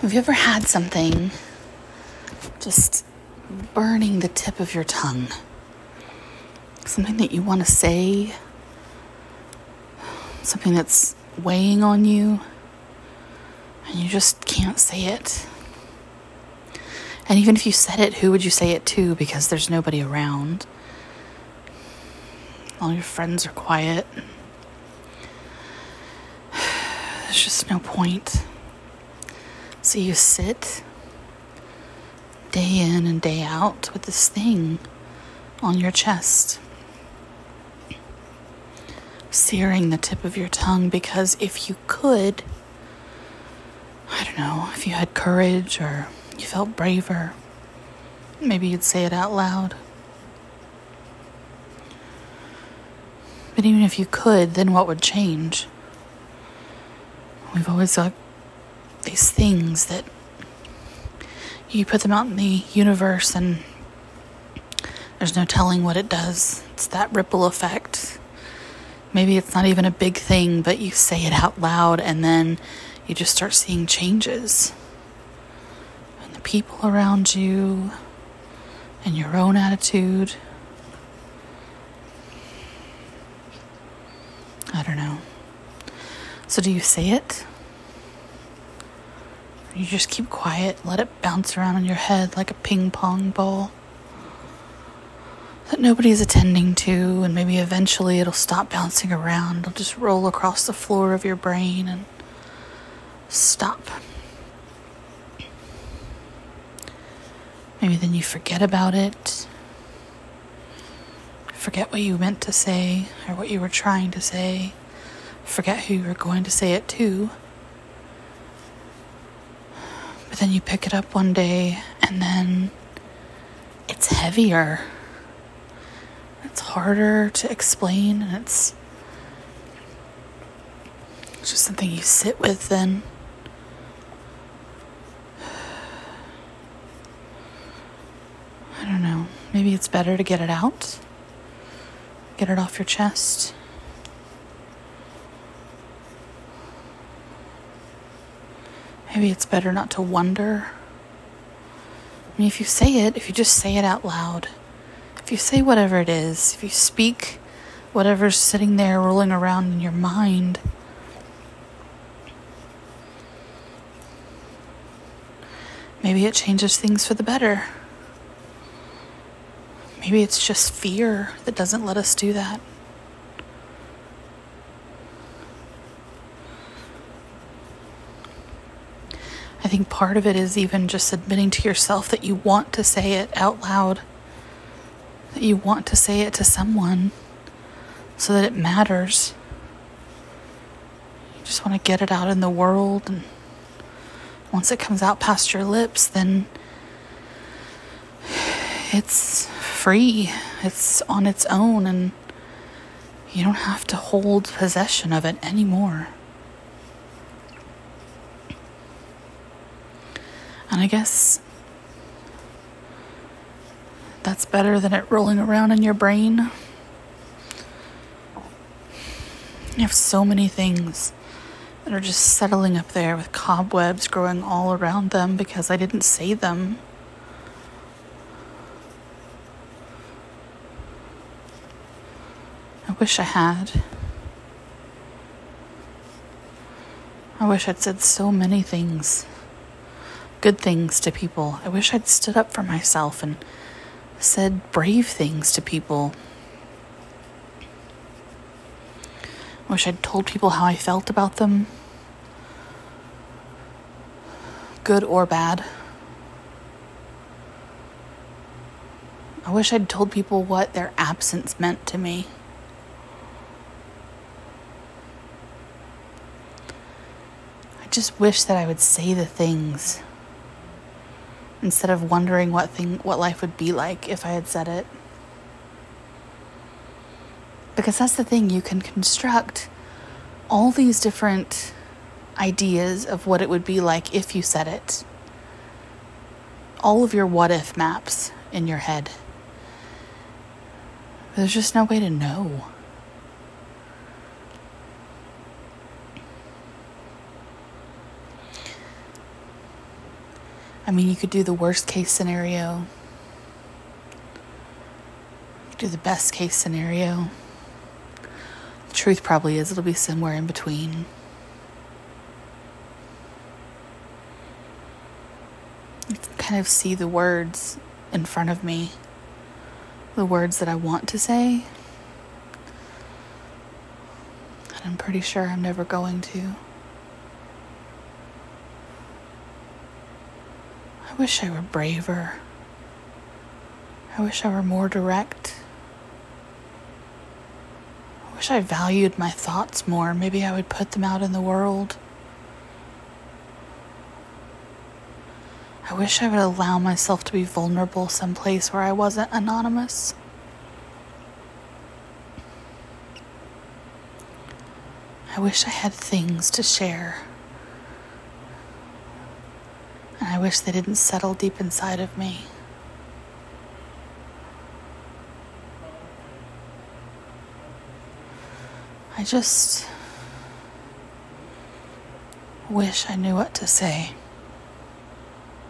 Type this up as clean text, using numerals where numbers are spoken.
Have you ever had something just burning the tip of your tongue? Something that you want to say, something that's weighing on you, and you just can't say it. And even if you said it, who would you say it to? Because there's nobody around. All your friends are quiet. There's just no point. So you sit day in and day out with this thing on your chest, searing the tip of your tongue, because if you could, I don't know, if you had courage or you felt braver, maybe you'd say it out loud. But even if you could, then what would change? We've always got these things that you put them out in the universe and there's no telling what it does. It's that ripple effect. Maybe it's not even a big thing, but you say it out loud and then you just start seeing changes in the people around you and your own attitude. I don't know. So do you say it? Or you just keep quiet, let it bounce around in your head like a ping pong ball that nobody's attending to, and maybe eventually it'll stop bouncing around. It'll just roll across the floor of your brain and stop. Maybe then you forget about it. Forget what you meant to say or what you were trying to say. Forget who you were going to say it to. But then you pick it up one day and then it's heavier. It's harder to explain, and it's just something you sit with then. I don't know. Maybe it's better to get it out. Get it off your chest. Maybe it's better not to wonder. I mean, if you just say it out loud, if you say whatever it is, if you speak whatever's sitting there rolling around in your mind, maybe it changes things for the better. Maybe it's just fear that doesn't let us do that. I think part of it is even just admitting to yourself that you want to say it out loud, that you want to say it to someone so that it matters. You just want to get it out in the world, and once it comes out past your lips, then it's free. It's on its own, and you don't have to hold possession of it anymore. And I guess that's better than it rolling around in your brain. You have so many things that are just settling up there with cobwebs growing all around them because I didn't say them. I wish I had. I wish I'd said so many things. Good things to people. I wish I'd stood up for myself and said brave things to people. I wish I'd told people how I felt about them. Good or bad. I wish I'd told people what their absence meant to me. I just wish that I would say the things instead of wondering what life would be like if I had said it. Because that's the thing, you can construct all these different ideas of what it would be like if you said it. All of your what if maps in your head. But there's just no way to know. I mean, you could do the worst case scenario. You could do the best case scenario. The truth probably is it'll be somewhere in between. I can kind of see the words in front of me. The words that I want to say. And I'm pretty sure I'm never going to. I wish I were braver. I wish I were more direct. I wish I valued my thoughts more. Maybe I would put them out in the world. I wish I would allow myself to be vulnerable someplace where I wasn't anonymous. I wish I had things to share. And I wish they didn't settle deep inside of me. I just wish I knew what to say.